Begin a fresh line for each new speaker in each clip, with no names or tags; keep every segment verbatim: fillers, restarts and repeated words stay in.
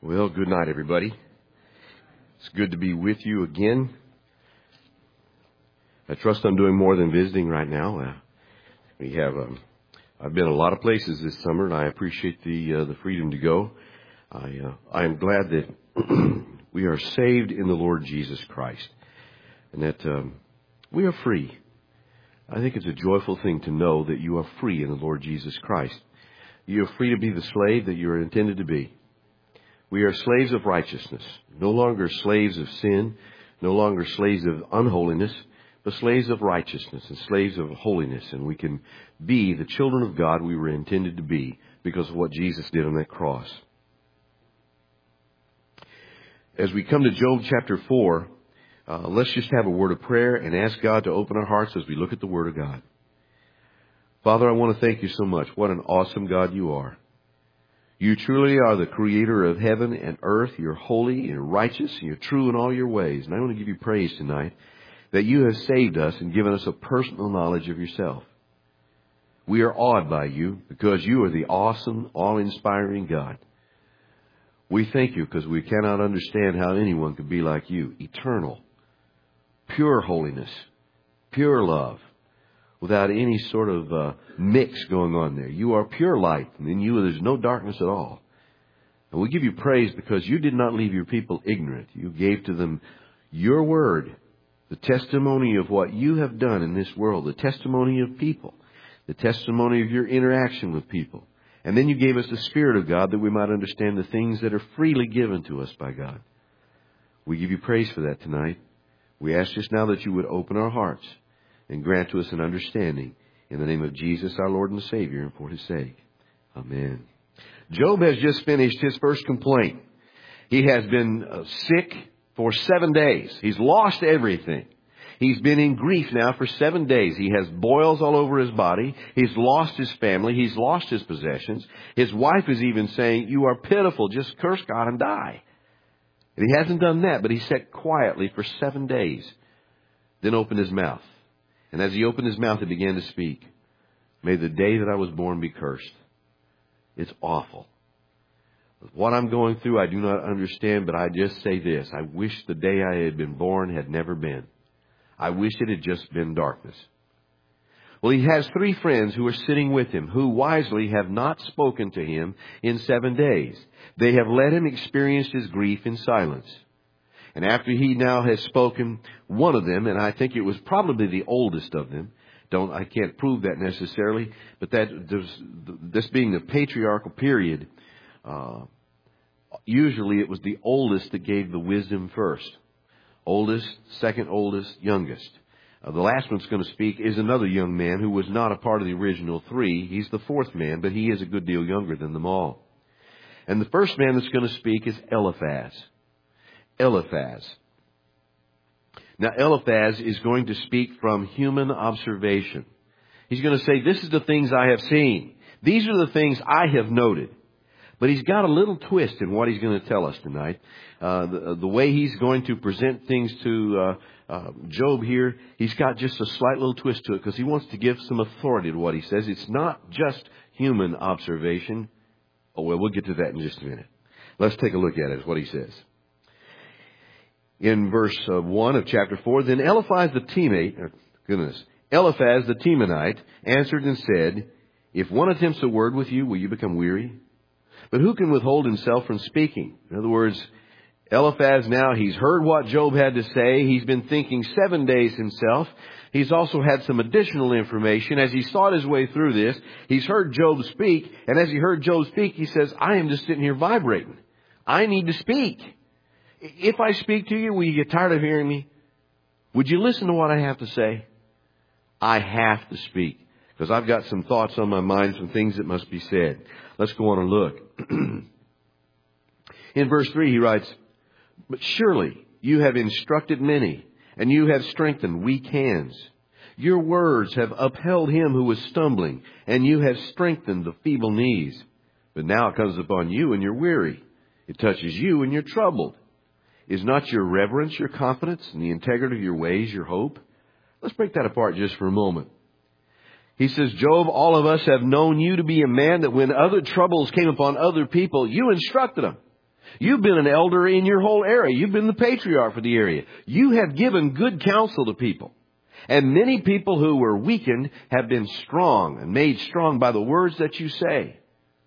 Well, good night, everybody. It's good to be with you again. I trust I'm doing more than visiting right now. Uh, we have, um, I've been a lot of places this summer, and I appreciate the uh, the freedom to go. I uh, I am glad that we are saved in the Lord Jesus Christ, and that um, we are free. I think it's a joyful thing to know that you are free in the Lord Jesus Christ. You are free to be the slave that you are intended to be. We are slaves of righteousness, no longer slaves of sin, no longer slaves of unholiness, but slaves of righteousness and slaves of holiness. And we can be the children of God we were intended to be because of what Jesus did on that cross. As we come to Job chapter four, uh, let's just have a word of prayer and ask God to open our hearts as we look at the Word of God. Father, I want to thank you so much. What an awesome God you are. You truly are the creator of heaven and earth. You're holy, you're righteous, and you're true in all your ways. And I want to give you praise tonight that you have saved us and given us a personal knowledge of yourself. We are awed by you because you are the awesome, awe-inspiring God. We thank you because we cannot understand how anyone could be like you. Eternal, pure holiness, pure love, without any sort of uh, mix going on there. You are pure light, and in you there's no darkness at all. And we give you praise because you did not leave your people ignorant. You gave to them your word, the testimony of what you have done in this world, the testimony of people, the testimony of your interaction with people. And then you gave us the Spirit of God that we might understand the things that are freely given to us by God. We give you praise for that tonight. We ask just now that you would open our hearts and grant to us an understanding in the name of Jesus, our Lord and Savior, and for His sake. Amen. Job has just finished his first complaint. He has been uh, sick for seven days. He's lost everything. He's been in grief now for seven days. He has boils all over his body. He's lost his family. He's lost his possessions. His wife is even saying, "You are pitiful. Just curse God and die." And he hasn't done that, but he sat quietly for seven days, then opened his mouth. And as he opened his mouth, he began to speak. May the day that I was born be cursed. It's awful. What I'm going through, I do not understand, but I just say this. I wish the day I had been born had never been. I wish it had just been darkness. Well, he has three friends who are sitting with him, who wisely have not spoken to him in seven days. They have let him experience his grief in silence. And after he now has spoken, one of them, and I think it was probably the oldest of them, don't I can't prove that necessarily, but that there's, this being the patriarchal period, uh, usually it was the oldest that gave the wisdom first. Oldest, second oldest, youngest. Uh, the last one's going to speak is another young man who was not a part of the original three. He's the fourth man, but he is a good deal younger than them all. And the first man that's going to speak is Eliphaz. Eliphaz. Now, Eliphaz is going to speak from human observation. He's going to say, this is the things I have seen. These are the things I have noted. But he's got a little twist in what he's going to tell us tonight. Uh, the, the way he's going to present things to uh, uh, Job here, he's got just a slight little twist to it because he wants to give some authority to what he says. It's not just human observation. Oh, well, we'll get to that in just a minute. Let's take a look at it, what he says. In verse uh, one of chapter four, then Eliphaz the Temanite, oh, goodness, Eliphaz the Temanite answered and said, if one attempts a word with you, will you become weary? But who can withhold himself from speaking? In other words, Eliphaz now, he's heard what Job had to say. He's been thinking seven days himself. He's also had some additional information. As he sought his way through this, he's heard Job speak. And as he heard Job speak, he says, I am just sitting here vibrating. I need to speak. If I speak to you, will you get tired of hearing me? Would you listen to what I have to say? I have to speak because I've got some thoughts on my mind, some things that must be said. Let's go on and look. In verse three, he writes, but surely you have instructed many, and you have strengthened weak hands. Your words have upheld him who was stumbling, and you have strengthened the feeble knees. But now it comes upon you, and you're weary. It touches you, and you're troubled. Is not your reverence your confidence, and the integrity of your ways your hope? Let's break that apart just for a moment. He says, Job, all of us have known you to be a man that when other troubles came upon other people, you instructed them. You've been an elder in your whole area. You've been the patriarch for the area. You have given good counsel to people. And many people who were weakened have been strong and made strong by the words that you say.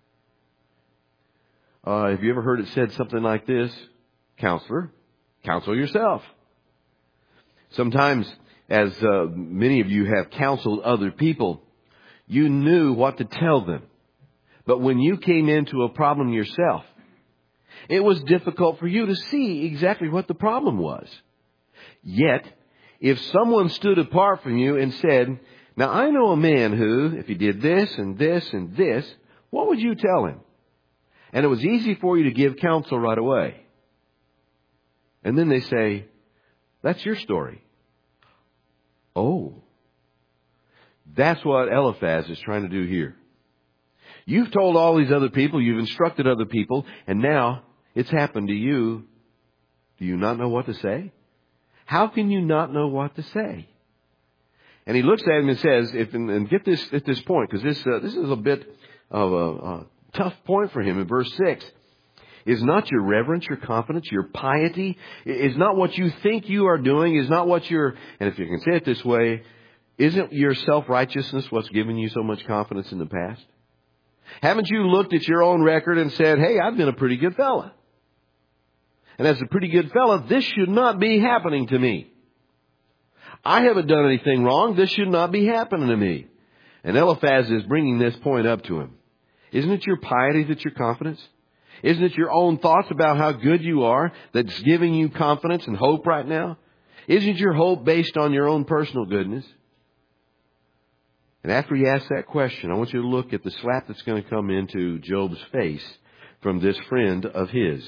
Uh, have you ever heard it said something like this? Counselor, counsel yourself. Sometimes, as uh, many of you have counseled other people, you knew what to tell them. But when you came into a problem yourself, it was difficult for you to see exactly what the problem was. Yet, if someone stood apart from you and said, now I know a man who, if he did this and this and this, what would you tell him? And it was easy for you to give counsel right away. And then they say, that's your story. Oh, that's what Eliphaz is trying to do here. You've told all these other people, you've instructed other people, and now it's happened to you. Do you not know what to say? How can you not know what to say? And he looks at him and says, if, and, and get this at this point, because this uh, this is a bit of a, a tough point for him in verse six. Is not your reverence, your confidence, your piety, is not what you think you are doing, is not what you're, and if you can say it this way, isn't your self-righteousness what's given you so much confidence in the past? Haven't you looked at your own record and said, hey, I've been a pretty good fella. And as a pretty good fella, this should not be happening to me. I haven't done anything wrong. This should not be happening to me. And Eliphaz is bringing this point up to him. Isn't it your piety that's your confidence? Isn't it your own thoughts about how good you are that's giving you confidence and hope right now? Isn't your hope based on your own personal goodness? And after he asks that question, I want you to look at the slap that's going to come into Job's face from this friend of his.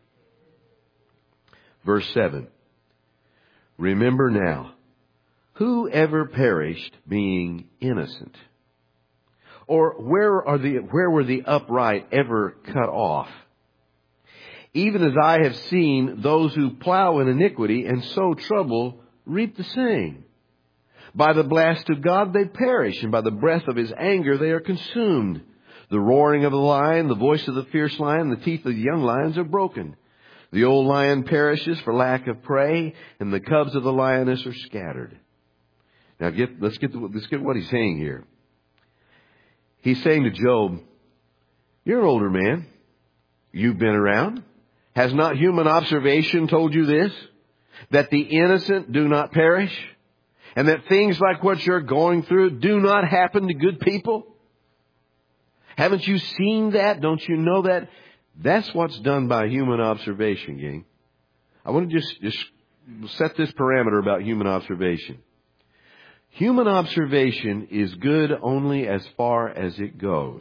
Verse seven. Remember now, who ever perished being innocent? Or where are the where were the upright ever cut off? Even as I have seen those who plow in iniquity and sow trouble reap the same. By the blast of God they perish, and by the breath of his anger they are consumed. The roaring of the lion, the voice of the fierce lion, the teeth of the young lions are broken. The old lion perishes for lack of prey, and the cubs of the lioness are scattered. Now get, let's get to, let's get what he's saying here. He's saying to Job, you're an older man. You've been around. Has not human observation told you this? That the innocent do not perish? And that things like what you're going through do not happen to good people? Haven't you seen that? Don't you know that? That's what's done by human observation, gang. I want to just, just set this parameter about human observation. Human observation is good only as far as it goes.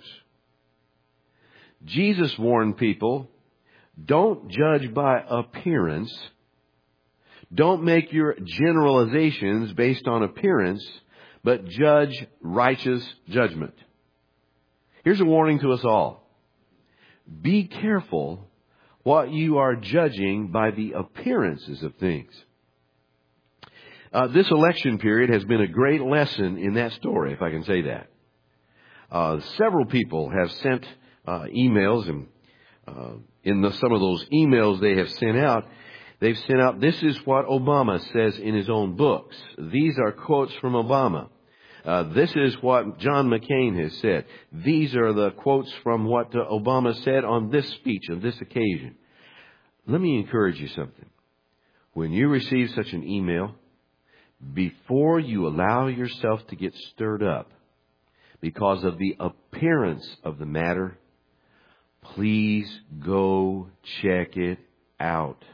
Jesus warned people, don't judge by appearance. Don't make your generalizations based on appearance, but judge righteous judgment. Here's a warning to us all. Be careful what you are judging by the appearances of things. Uh, this election period has been a great lesson in that story, if I can say that. Uh, several people have sent uh, emails, and uh, in the, some of those emails they have sent out, they've sent out, this is what Obama says in his own books. These are quotes from Obama. Uh, this is what John McCain has said. These are the quotes from what uh, Obama said on this speech, on this occasion. Let me encourage you something. When you receive such an email, before you allow yourself to get stirred up because of the appearance of the matter, please go check it out.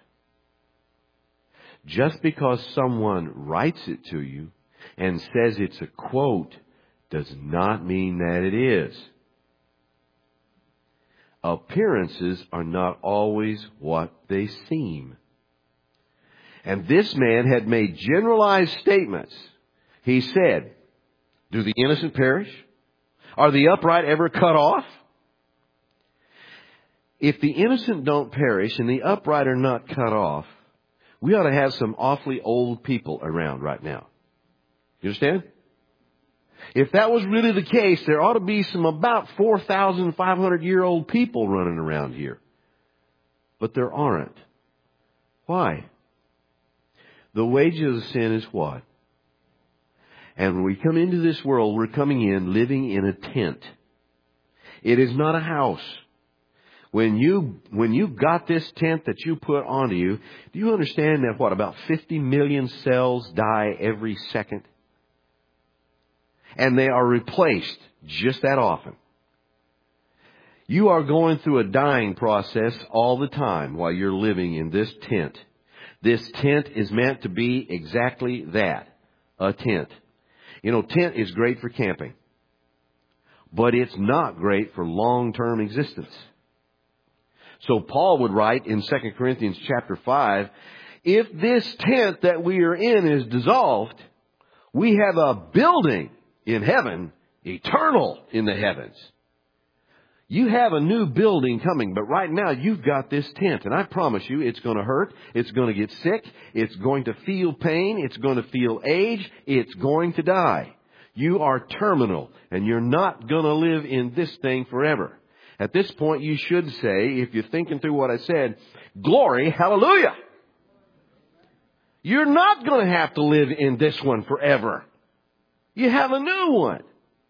Just because someone writes it to you and says it's a quote does not mean that it is. Appearances are not always what they seem. And this man had made generalized statements. He said, do the innocent perish? Are the upright ever cut off? If the innocent don't perish and the upright are not cut off, we ought to have some awfully old people around right now. You understand? If that was really the case, there ought to be some about four thousand five hundred year old people running around here. but there aren't. Why? The wages of sin is what? And when we come into this world, we're coming in living in a tent. It is not a house. When you, when you got this tent that you put onto you, do you understand that what, about fifty million cells die every second? And they are replaced just that often. You are going through a dying process all the time while you're living in this tent. This tent is meant to be exactly that, a tent. You know, tent is great for camping, but it's not great for long-term existence. So Paul would write in Second Corinthians chapter five, if this tent that we are in is dissolved, we have a building in heaven, eternal in the heavens. You have a new building coming, but right now you've got this tent. And I promise you, it's going to hurt. It's going to get sick. It's going to feel pain. It's going to feel age. It's going to die. You are terminal, and you're not going to live in this thing forever. At this point, you should say, if you're thinking through what I said, glory, hallelujah. You're not going to have to live in this one forever. You have a new one.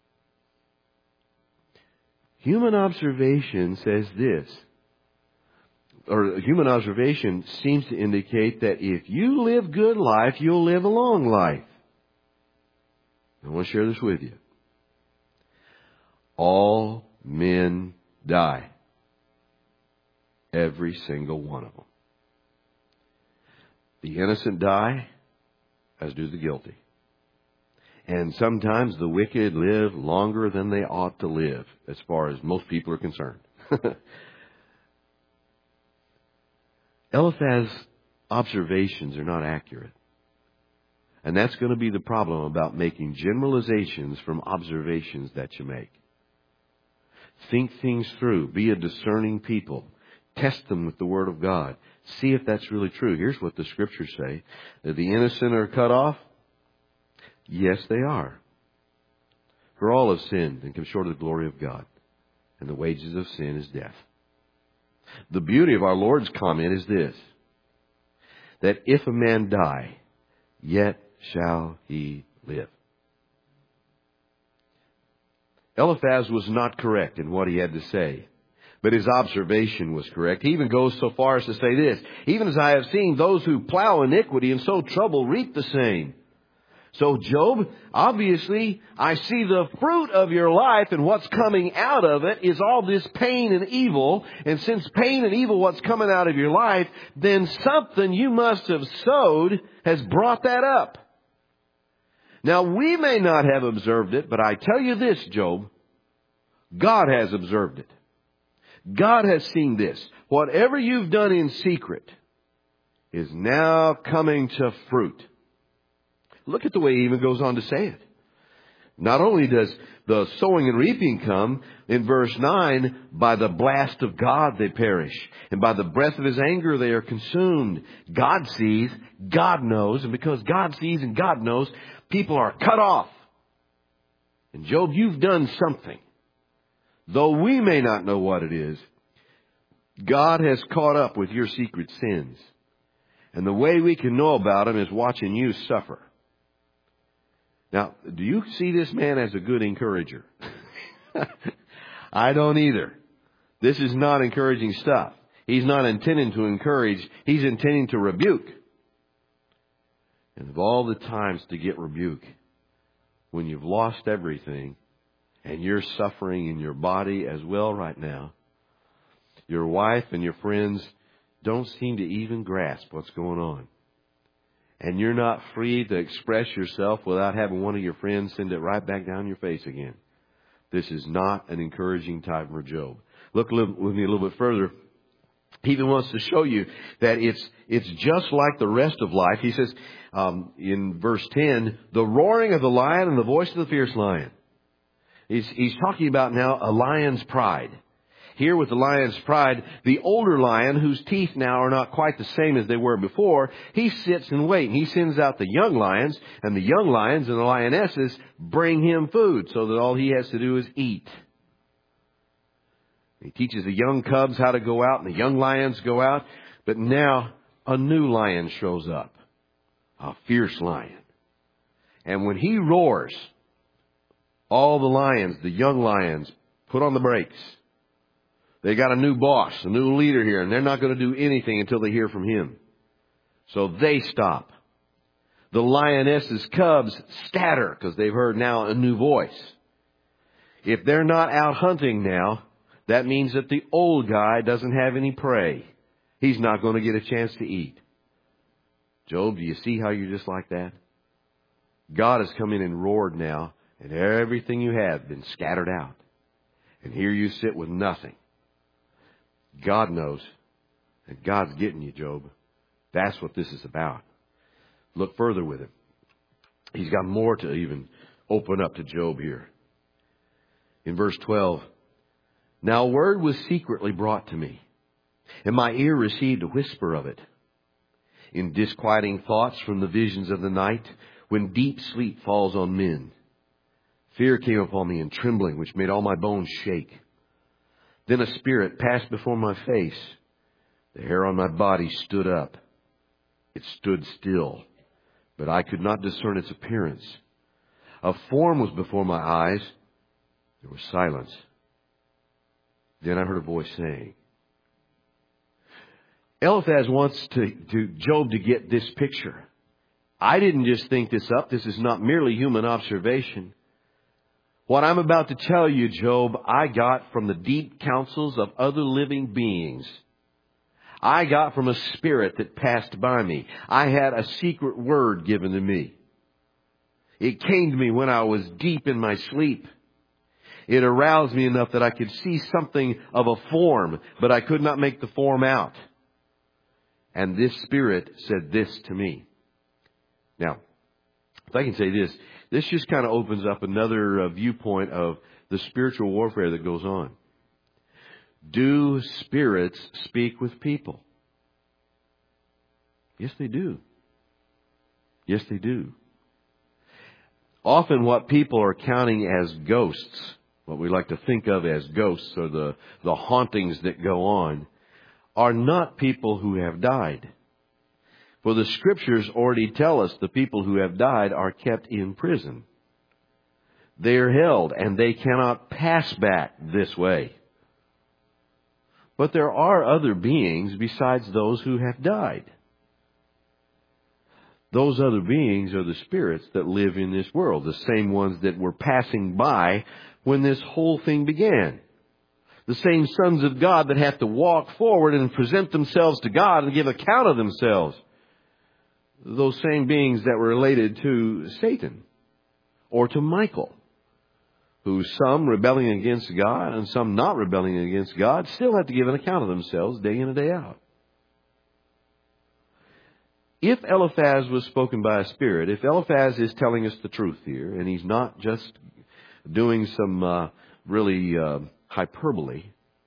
Human observation says this, or human observation seems to indicate that if you live good life, you'll live a long life. I want to share this with you. All men die. Every single one of them. The innocent die, as do the guilty. And sometimes the wicked live longer than they ought to live, as far as most people are concerned. Eliphaz's observations are not accurate. And that's going to be the problem about making generalizations from observations that you make. Think things through. Be a discerning people. Test them with the Word of God. See if that's really true. Here's what the Scriptures say. That the innocent are cut off. Yes, they are. For all have sinned and come short of the glory of God. And the wages of sin is death. The beauty of our Lord's comment is this. That if a man die, yet shall he live. Eliphaz was not correct in what he had to say. But his observation was correct. He even goes so far as to say this. Even as I have seen those who plow iniquity and sow trouble reap the same. So Job, obviously, I see the fruit of your life, and what's coming out of it is all this pain and evil. And since pain and evil, what's coming out of your life, then something you must have sowed has brought that up. Now, we may not have observed it, but I tell you this, Job, God has observed it. God has seen this. Whatever you've done in secret is now coming to fruit. Look at the way he even goes on to say it. Not only does the sowing and reaping come, in verse nine, by the blast of God they perish, and by the breath of His anger they are consumed. God sees, God knows, and because God sees and God knows, people are cut off. And Job, you've done something. Though we may not know what it is, God has caught up with your secret sins. And the way we can know about them is watching you suffer. Now, do you see this man as a good encourager? I don't either. This is not encouraging stuff. He's not intending to encourage. He's intending to rebuke. And of all the times to get rebuke, when you've lost everything and you're suffering in your body as well right now, your wife and your friends don't seem to even grasp what's going on. And you're not free to express yourself without having one of your friends send it right back down your face again. This is not an encouraging time for Job. Look with me a little bit further. He even wants to show you that it's it's just like the rest of life. He says um, in verse ten, the roaring of the lion and the voice of the fierce lion. He's, he's talking about now a lion's pride. Here with the lion's pride, the older lion, whose teeth now are not quite the same as they were before, he sits and waits. He sends out the young lions, and the young lions and the lionesses bring him food so that all he has to do is eat. He teaches the young cubs how to go out and the young lions go out. But now a new lion shows up. A fierce lion. And when he roars, all the lions, the young lions, put on the brakes. They got a new boss, a new leader here, and they're not going to do anything until they hear from him. So they stop. The lioness's cubs scatter because they've heard now a new voice. If they're not out hunting now, that means that the old guy doesn't have any prey. He's not going to get a chance to eat. Job, do you see how you're just like that? God has come in and roared now, and everything you have been scattered out. And here you sit with nothing. God knows, and God's getting you, Job. That's what this is about. Look further with him. He's got more to even open up to Job here. In verse twelve, now a word was secretly brought to me, and my ear received a whisper of it. In disquieting thoughts from the visions of the night, when deep sleep falls on men, fear came upon me and trembling, which made all my bones shake. Then a spirit passed before my face. The hair on my body stood up. It stood still, but I could not discern its appearance. A form was before my eyes. There was silence. Then I heard a voice saying. Eliphaz wants to, to Job to get this picture. I didn't just think this up. This is not merely human observation. What I'm about to tell you, Job, I got from the deep counsels of other living beings. I got from a spirit that passed by me. I had a secret word given to me. It came to me when I was deep in my sleep. It aroused me enough that I could see something of a form, but I could not make the form out. And this spirit said this to me. Now, if I can say this, this just kind of opens up another uh, viewpoint of the spiritual warfare that goes on. Do spirits speak with people? Yes, they do. Yes, they do. Often what people are counting as ghosts, what we like to think of as ghosts or the, the hauntings that go on, are not people who have died. For the Scriptures already tell us the people who have died are kept in prison. They are held and they cannot pass back this way. But there are other beings besides those who have died. Those other beings are the spirits that live in this world, the same ones that were passing by when this whole thing began. The same sons of God that have to walk forward and present themselves to God and give account of themselves. Those same beings that were related to Satan or to Michael, who some rebelling against God and some not rebelling against God still have to give an account of themselves day in and day out. If Eliphaz was spoken by a spirit, if Eliphaz is telling us the truth here, and he's not just doing some uh, really uh, hyperbole,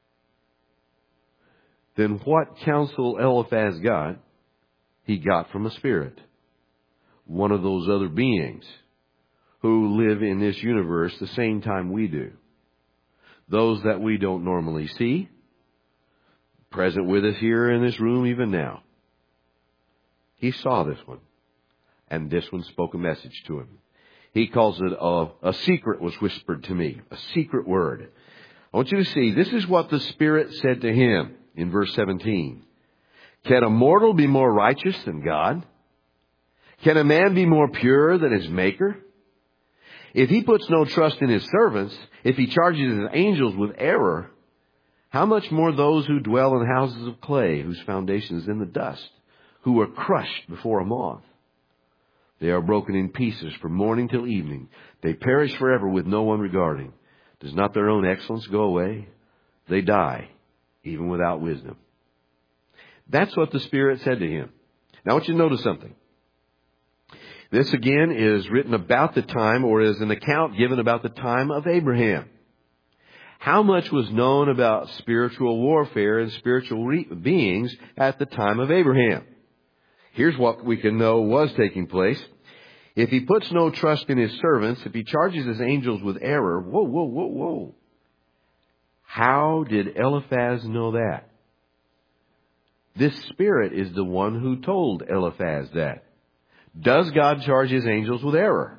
then what counsel Eliphaz got, he got from a spirit. One of those other beings who live in this universe the same time we do. Those that we don't normally see, present with us here in this room even now. He saw this one, and this one spoke a message to him. He calls it a, a secret was whispered to me, a secret word. I want you to see, this is what the Spirit said to him in verse seventeen. Can a mortal be more righteous than God? Can a man be more pure than his Maker? If he puts no trust in his servants, if he charges his angels with error, how much more those who dwell in houses of clay, whose foundation is in the dust, who are crushed before a moth? They are broken in pieces from morning till evening. They perish forever with no one regarding. Does not their own excellence go away? They die, even without wisdom. That's what the Spirit said to him. Now I want you to notice something. This again is written about the time, or is an account given about the time of Abraham. How much was known about spiritual warfare and spiritual re- beings at the time of Abraham? Here's what we can know was taking place. If he puts no trust in his servants, if he charges his angels with error, whoa, whoa, whoa, whoa. How did Eliphaz know that? This Spirit is the one who told Eliphaz that. Does God charge His angels with error?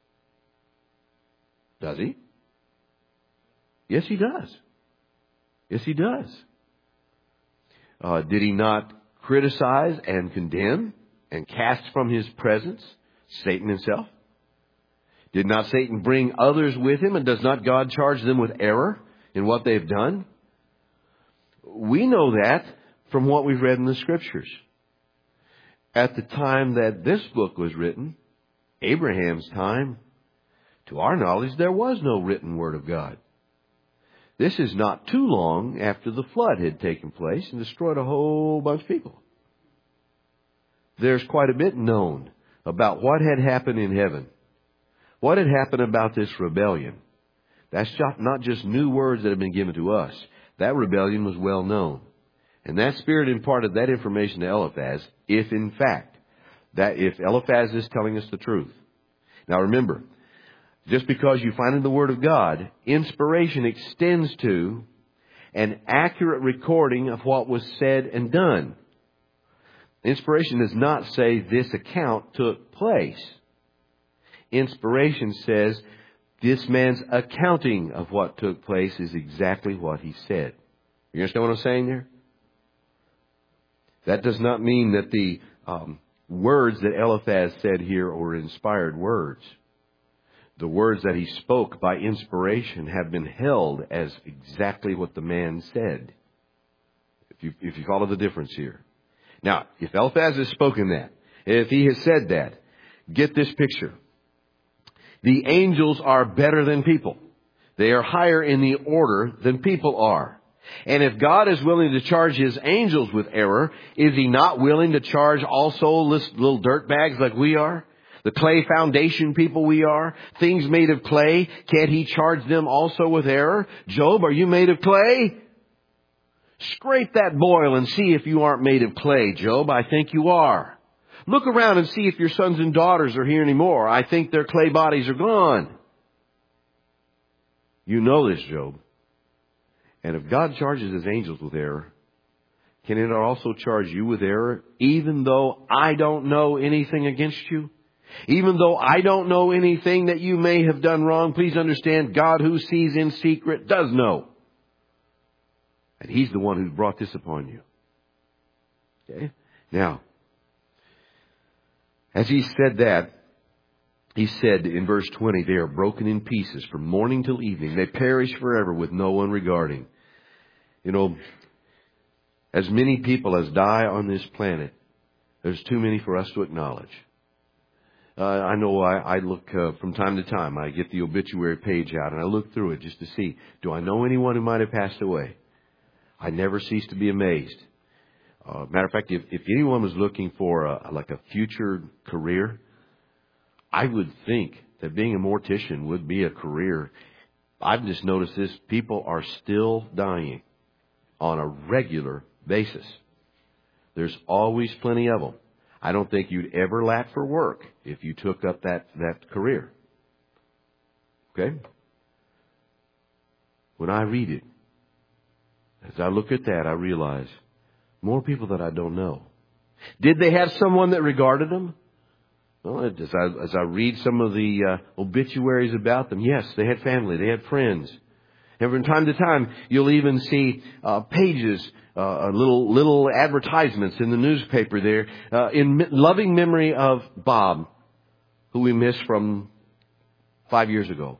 Does He? Yes, He does. Yes, He does. Uh, did He not criticize and condemn and cast from His presence Satan himself? Did not Satan bring others with him, and does not God charge them with error in what they've done? We know that from what we've read in the Scriptures. At the time that this book was written, Abraham's time, to our knowledge, there was no written Word of God. This is not too long after the flood had taken place and destroyed a whole bunch of people. There's quite a bit known about what had happened in heaven. What had happened about this rebellion? That's not just new words that have been given to us. That rebellion was well known. And that Spirit imparted that information to Eliphaz, if in fact, that if Eliphaz is telling us the truth. Now remember, just because you find in the Word of God, inspiration extends to an accurate recording of what was said and done. Inspiration does not say this account took place. Inspiration says this man's accounting of what took place is exactly what he said. You understand what I'm saying there? That does not mean that the um, words that Eliphaz said here were inspired words. The words that he spoke by inspiration have been held as exactly what the man said. If you, if you follow the difference here. Now, if Eliphaz has spoken that, if he has said that, get this picture. The angels are better than people. They are higher in the order than people are. And if God is willing to charge His angels with error, is He not willing to charge also little dirtbags like we are? The clay foundation people we are? Things made of clay, can't He charge them also with error? Job, are you made of clay? Scrape that boil and see if you aren't made of clay, Job. I think you are. Look around and see if your sons and daughters are here anymore. I think their clay bodies are gone. You know this, Job. And if God charges His angels with error, can it also charge you with error, even though I don't know anything against you? Even though I don't know anything that you may have done wrong, please understand, God who sees in secret does know. And He's the one who's brought this upon you. Okay? Now, as he said that, he said in verse twenty, they are broken in pieces from morning till evening. They perish forever with no one regarding. You know, as many people as die on this planet, there's too many for us to acknowledge. Uh, I know I, I look uh, from time to time, I get the obituary page out and I look through it just to see, do I know anyone who might have passed away? I never cease to be amazed. Uh, matter of fact, if, if anyone was looking for a, like a future career, I would think that being a mortician would be a career. I've just noticed this. People are still dying on a regular basis. There's always plenty of them. I don't think you'd ever lack for work if you took up that, that career. Okay? When I read it, as I look at that, I realize more people that I don't know. Did they have someone that regarded them? Well, as I, as I read some of the uh, obituaries about them, yes, they had family, they had friends. And from time to time, you'll even see uh, pages, uh, little little advertisements in the newspaper there, uh, in loving memory of Bob, who we missed from five years ago.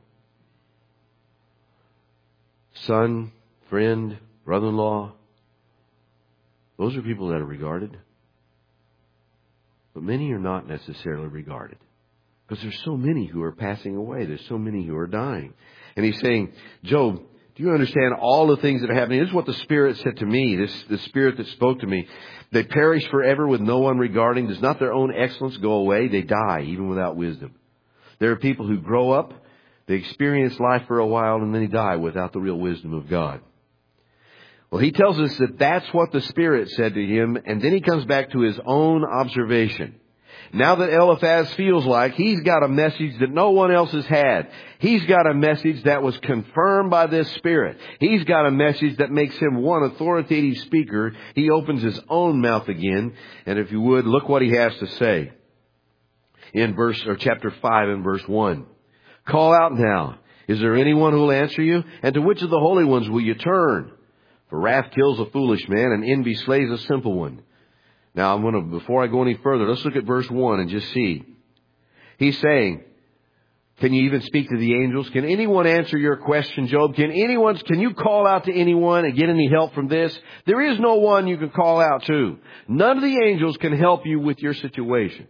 Son, friend, brother-in-law. Those are people that are regarded. But many are not necessarily regarded. Because there's so many who are passing away. There's so many who are dying. And he's saying, Job, do you understand all the things that are happening? This is what the Spirit said to me. This the Spirit that spoke to me. They perish forever with no one regarding. Does not their own excellence go away? They die even without wisdom. There are people who grow up, they experience life for a while, and then they die without the real wisdom of God. Well, he tells us that that's what the Spirit said to him, and then he comes back to his own observation. Now that Eliphaz feels like he's got a message that no one else has had. He's got a message that was confirmed by this Spirit. He's got a message that makes him one authoritative speaker. He opens his own mouth again. And if you would, look what he has to say. In verse, or chapter five and verse one. Call out now. Is there anyone who will answer you? And to which of the holy ones will you turn? For wrath kills a foolish man, and envy slays a simple one. Now, I'm going to, before I go any further, let's look at verse one and just see. He's saying, can you even speak to the angels? Can anyone answer your question, Job? Can anyone, can you call out to anyone and get any help from this? There is no one you can call out to. None of the angels can help you with your situation.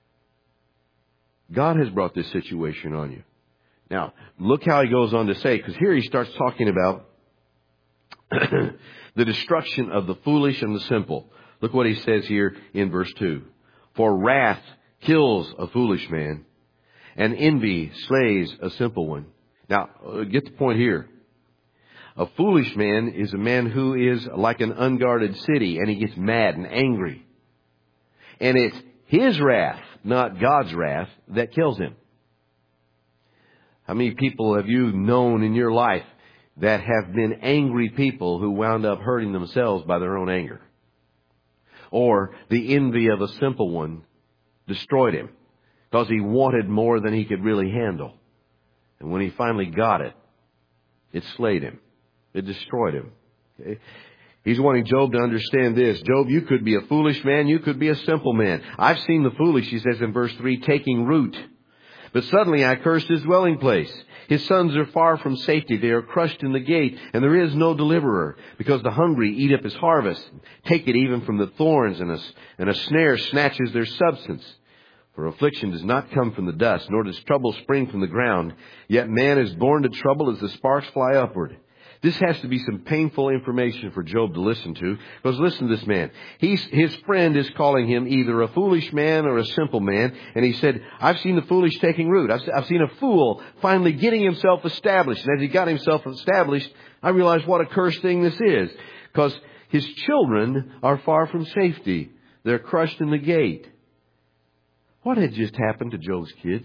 God has brought this situation on you. Now, look how he goes on to say, because here he starts talking about the destruction of the foolish and the simple. Look what he says here in verse two. For wrath kills a foolish man, and envy slays a simple one. Now, get the point here. A foolish man is a man who is like an unguarded city, and he gets mad and angry. And it's his wrath, not God's wrath, that kills him. How many people have you known in your life that have been angry people who wound up hurting themselves by their own anger? Or the envy of a simple one destroyed him because he wanted more than he could really handle. And when he finally got it, it slayed him. It destroyed him. Okay? He's wanting Job to understand this. Job, you could be a foolish man. You could be a simple man. I've seen the foolish, he says in verse three, taking root. But suddenly I cursed his dwelling place. His sons are far from safety. They are crushed in the gate, and there is no deliverer, because the hungry eat up his harvest, take it even from the thorns, and a, and a snare snatches their substance. For affliction does not come from the dust, nor does trouble spring from the ground. Yet man is born to trouble as the sparks fly upward. This has to be some painful information for Job to listen to. Because listen to this man. He's, his friend is calling him either a foolish man or a simple man. And he said, I've seen the foolish taking root. I've, I've seen a fool finally getting himself established. And as he got himself established, I realized what a cursed thing this is. Because his children are far from safety. They're crushed in the gate. What had just happened to Job's kids?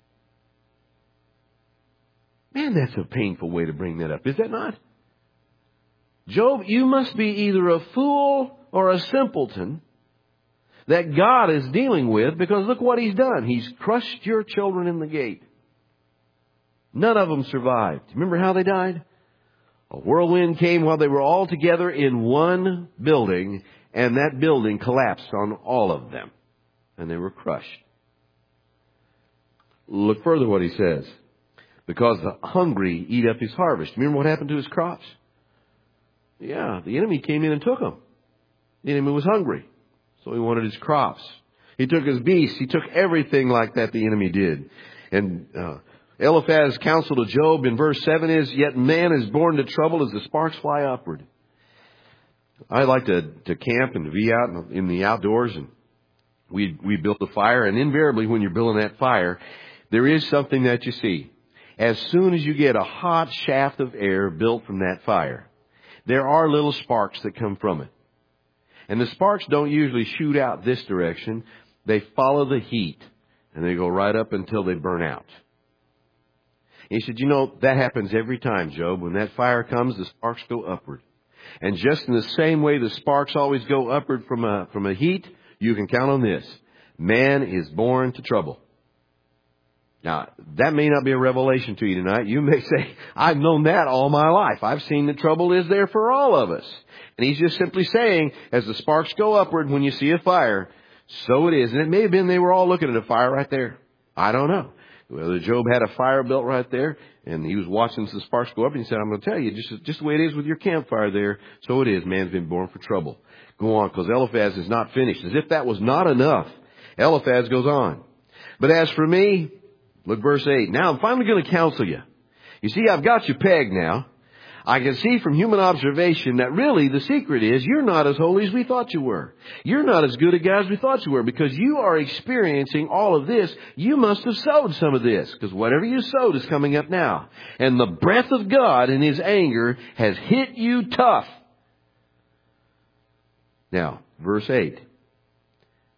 Man, that's a painful way to bring that up, is that not? Job, you must be either a fool or a simpleton that God is dealing with, because look what he's done. He's crushed your children in the gate. None of them survived. Remember how they died? A whirlwind came while they were all together in one building, and that building collapsed on all of them, and they were crushed. Look further what he says. Because the hungry eat up his harvest. Remember what happened to his crops? Yeah, the enemy came in and took them. The enemy was hungry, so he wanted his crops. He took his beasts. He took everything like that the enemy did. And uh, Eliphaz's counsel to Job in verse seven is, yet man is born to trouble as the sparks fly upward. I like to, to camp and to be out in the outdoors, and we we built a fire. And invariably when you're building that fire, there is something that you see. As soon as you get a hot shaft of air built from that fire, there are little sparks that come from it. And the sparks don't usually shoot out this direction. They follow the heat, and they go right up until they burn out. And he said, you know, that happens every time, Job. When that fire comes, the sparks go upward. And just in the same way the sparks always go upward from a, from a heat, you can count on this. Man is born to trouble. Now, that may not be a revelation to you tonight. You may say, I've known that all my life. I've seen the trouble is there for all of us. And he's just simply saying, as the sparks go upward when you see a fire, so it is. And it may have been they were all looking at a fire right there. I don't know. Whether Job had a fire built right there, and he was watching the sparks go up, and he said, I'm going to tell you, just, just the way it is with your campfire there, so it is. Man's been born for trouble. Go on, because Eliphaz is not finished. As if that was not enough, Eliphaz goes on. But as for me, look, verse eight. Now I'm finally going to counsel you. You see, I've got you pegged now. I can see from human observation that really the secret is you're not as holy as we thought you were. You're not as good a guy as we thought you were, because you are experiencing all of this. You must have sowed some of this, because whatever you sowed is coming up now. And the breath of God in His anger has hit you tough. Now, verse eight.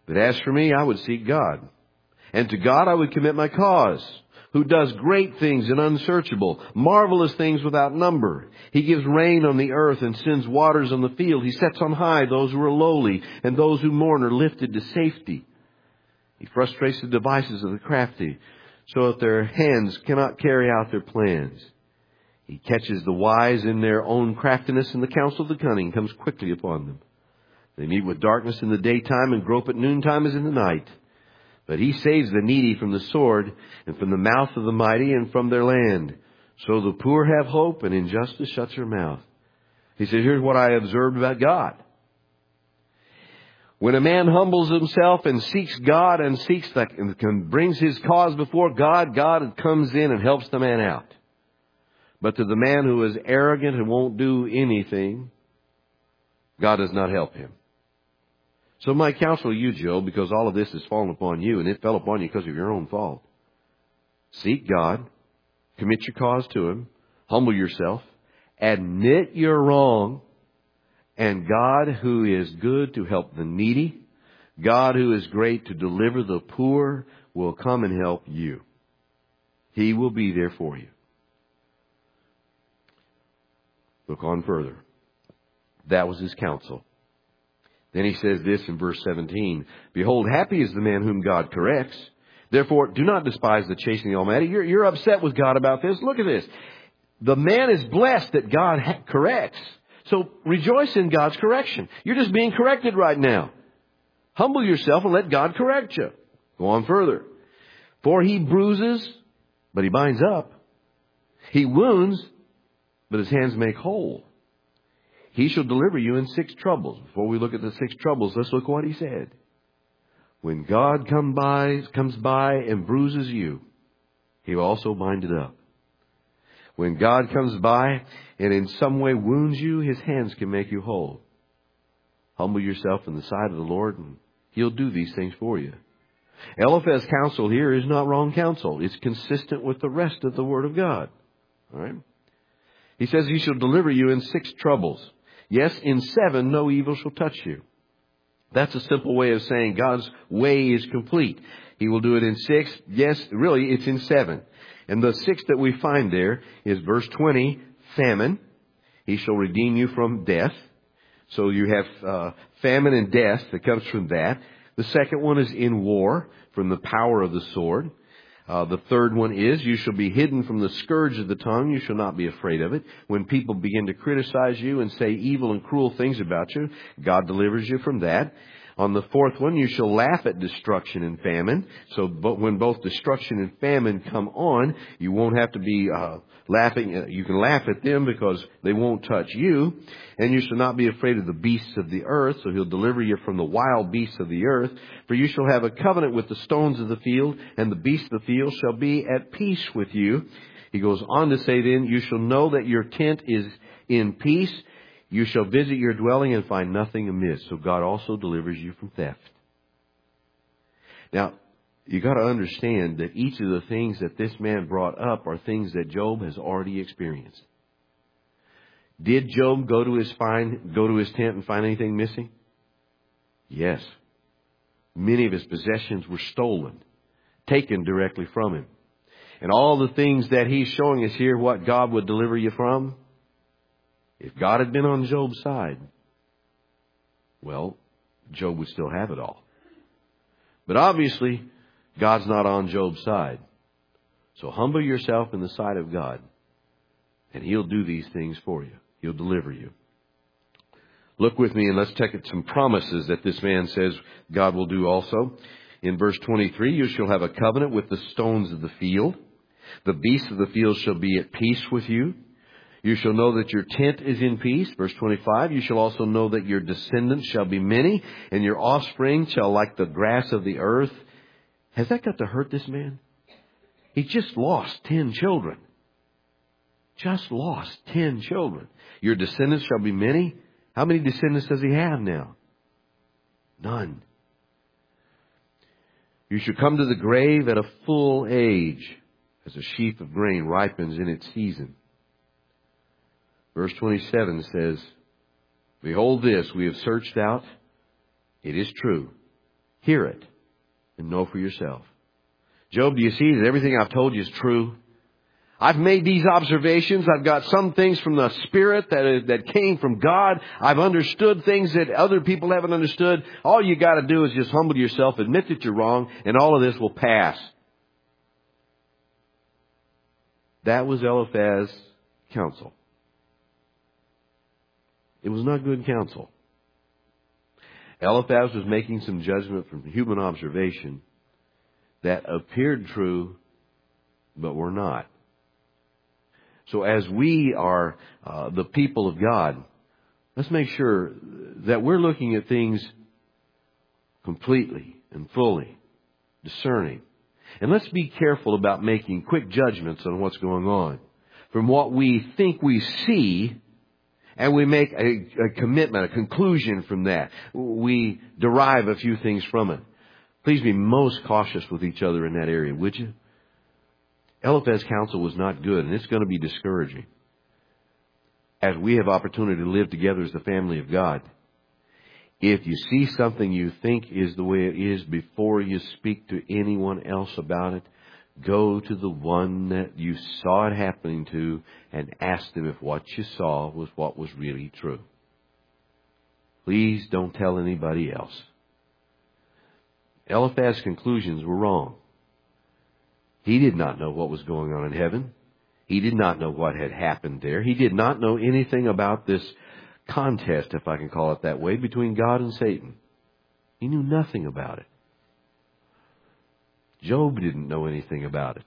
But as for me, I would seek God. And to God I would commit my cause, who does great things and unsearchable, marvelous things without number. He gives rain on the earth and sends waters on the field. He sets on high those who are lowly, and those who mourn are lifted to safety. He frustrates the devices of the crafty, so that their hands cannot carry out their plans. He catches the wise in their own craftiness, and the counsel of the cunning comes quickly upon them. They meet with darkness in the daytime and grope at noontime as in the night. But He saves the needy from the sword and from the mouth of the mighty and from their land. So the poor have hope, and injustice shuts her mouth. He said, here's what I observed about God. When a man humbles himself and seeks God and seeks that and brings his cause before God, God comes in and helps the man out. But to the man who is arrogant and won't do anything, God does not help him. So my counsel to you, Job, because all of this has fallen upon you, and it fell upon you because of your own fault. Seek God, commit your cause to Him, humble yourself, admit you're wrong, and God, who is good to help the needy, God, who is great to deliver the poor, will come and help you. He will be there for you. Look on further. That was his counsel. Then he says this in verse seventeen, Behold, happy is the man whom God corrects. Therefore, do not despise the chastening of the Almighty. You're, you're upset with God about this. Look at this. The man is blessed that God ha- corrects. So rejoice in God's correction. You're just being corrected right now. Humble yourself and let God correct you. Go on further. For He bruises, but He binds up. He wounds, but His hands make whole. He shall deliver you in six troubles. Before we look at the six troubles, let's look what He said. When God come by, comes by and bruises you, He will also bind it up. When God comes by and in some way wounds you, His hands can make you whole. Humble yourself in the sight of the Lord, and He'll do these things for you. Eliphaz's counsel here is not wrong counsel. It's consistent with the rest of the Word of God. All right? He says He shall deliver you in six troubles. Yes, in seven no evil shall touch you. That's a simple way of saying God's way is complete. He will do it in six. Yes, really, it's in seven. And the six that we find there is verse twenty, famine. He shall redeem you from death. So you have uh, famine and death that comes from that. The second one is in war, from the power of the sword. Uh, the third one is, you shall be hidden from the scourge of the tongue. You shall not be afraid of it. When people begin to criticize you and say evil and cruel things about you, God delivers you from that. On the fourth one, you shall laugh at destruction and famine. So but when both destruction and famine come on, you won't have to be uh, laughing. You can laugh at them because they won't touch you. And you shall not be afraid of the beasts of the earth. So He'll deliver you from the wild beasts of the earth. For you shall have a covenant with the stones of the field, and the beasts of the field shall be at peace with you. He goes on to say then, you shall know that your tent is in peace. You shall visit your dwelling and find nothing amiss. So God also delivers you from theft. Now, you got to understand that each of the things that this man brought up are things that Job has already experienced. Did Job go to his find, go to his tent and find anything missing? Yes. Many of his possessions were stolen, taken directly from him. And all the things that he's showing us here, what God would deliver you from, if God had been on Job's side, well, Job would still have it all. But obviously, God's not on Job's side. So humble yourself in the sight of God, and He'll do these things for you. He'll deliver you. Look with me and let's take some promises that this man says God will do also. In verse twenty-three, you shall have a covenant with the stones of the field. The beasts of the field shall be at peace with you. You shall know that your tent is in peace. Verse twenty-five, you shall also know that your descendants shall be many, and your offspring shall like the grass of the earth. Has that got to hurt this man? He just lost ten children. Just lost ten children. Your descendants shall be many. How many descendants does he have now? None. You shall come to the grave at a full age, as a sheaf of grain ripens in its season. Verse twenty-seven says, Behold this, we have searched out. It is true. Hear it and know for yourself. Job, do you see that everything I've told you is true? I've made these observations. I've got some things from the Spirit that that came from God. I've understood things that other people haven't understood. All you got to do is just humble yourself, admit that you're wrong, and all of this will pass. That was Eliphaz's counsel. It was not good counsel. Eliphaz was making some judgment from human observation that appeared true, but were not. So as we are uh, the people of God, let's make sure that we're looking at things completely and fully, discerning. And let's be careful about making quick judgments on what's going on. From what we think we see, and we make a, a commitment, a conclusion from that. We derive a few things from it. Please be most cautious with each other in that area, would you? Eliphaz's counsel was not good, and it's going to be discouraging. As we have opportunity to live together as the family of God, if you see something you think is the way it is before you speak to anyone else about it, go to the one that you saw it happening to and ask them if what you saw was what was really true. Please don't tell anybody else. Eliphaz's conclusions were wrong. He did not know what was going on in heaven. He did not know what had happened there. He did not know anything about this contest, if I can call it that way, between God and Satan. He knew nothing about it. Job didn't know anything about it.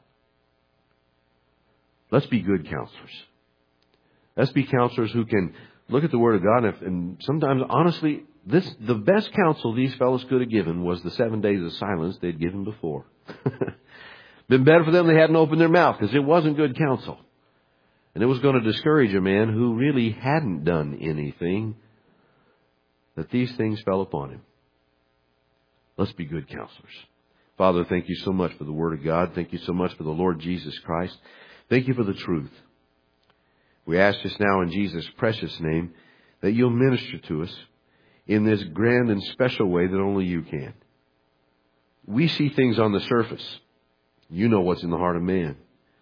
Let's be good counselors. Let's be counselors who can look at the Word of God, and, and sometimes, honestly, this the best counsel these fellows could have given was the seven days of silence they'd given before. Been better for them they hadn't opened their mouth, because it wasn't good counsel. And it was going to discourage a man who really hadn't done anything, that these things fell upon him. Let's be good counselors. Father, thank you so much for the Word of God. Thank you so much for the Lord Jesus Christ. Thank you for the truth. We ask just now in Jesus' precious name that you'll minister to us in this grand and special way that only you can. We see things on the surface. You know what's in the heart of man.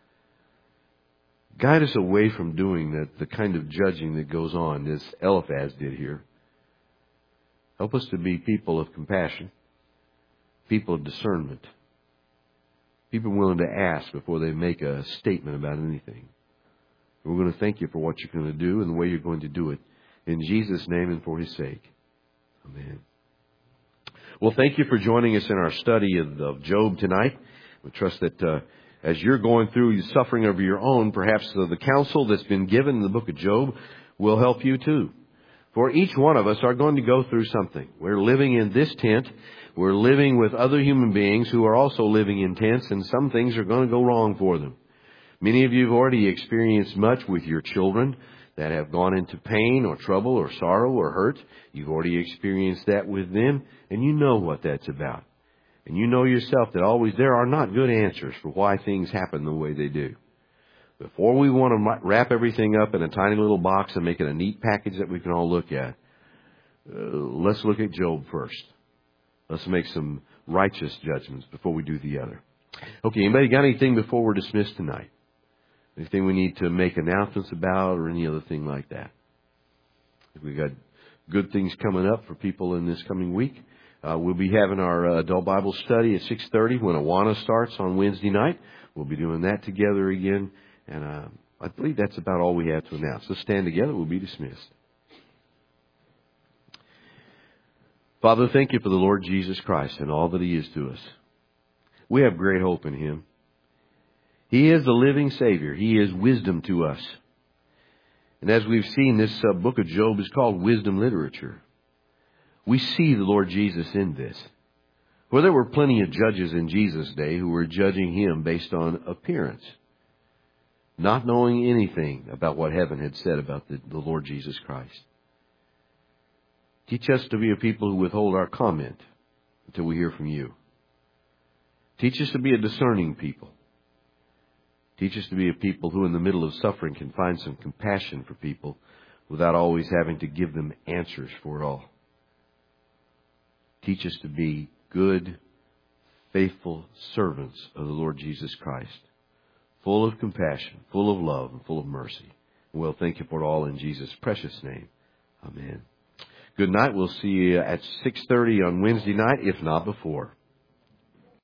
Guide us away from doing that, the kind of judging that goes on, as Eliphaz did here. Help us to be people of compassion, people of discernment, people willing to ask before they make a statement about anything. We're going to thank you for what you're going to do and the way you're going to do it. In Jesus' name and for His sake. Amen. Well, thank you for joining us in our study of, of Job tonight. We trust that uh, as you're going through suffering of your own, perhaps the, the counsel that's been given in the book of Job will help you too. For each one of us are going to go through something. We're living in this tent. We're living with other human beings who are also living in tents, and some things are going to go wrong for them. Many of you have already experienced much with your children that have gone into pain or trouble or sorrow or hurt. You've already experienced that with them, and you know what that's about. And you know yourself that always there are not good answers for why things happen the way they do. Before we want to wrap everything up in a tiny little box and make it a neat package that we can all look at, uh, let's look at Job first. Let's make some righteous judgments before we do the other. Okay, anybody got anything before we're dismissed tonight? Anything we need to make announcements about or any other thing like that? We've got good things coming up for people in this coming week. Uh, we'll be having our uh, adult Bible study at six thirty when Awana starts on Wednesday night. We'll be doing that together again. And uh, I believe that's about all we have to announce. Let's stand together. We'll be dismissed. Father, thank you for the Lord Jesus Christ and all that He is to us. We have great hope in Him. He is the living Savior. He is wisdom to us. And as we've seen, this uh, book of Job is called wisdom literature. We see the Lord Jesus in this. For there were plenty of judges in Jesus' day who were judging Him based on appearance, not knowing anything about what heaven had said about the, the Lord Jesus Christ. Teach us to be a people who withhold our comment until we hear from you. Teach us to be a discerning people. Teach us to be a people who in the middle of suffering can find some compassion for people without always having to give them answers for it all. Teach us to be good, faithful servants of the Lord Jesus Christ, full of compassion, full of love, and full of mercy. We'll thank you for it all in Jesus' precious name. Amen. Good night. We'll see you at six thirty on Wednesday night, if not before.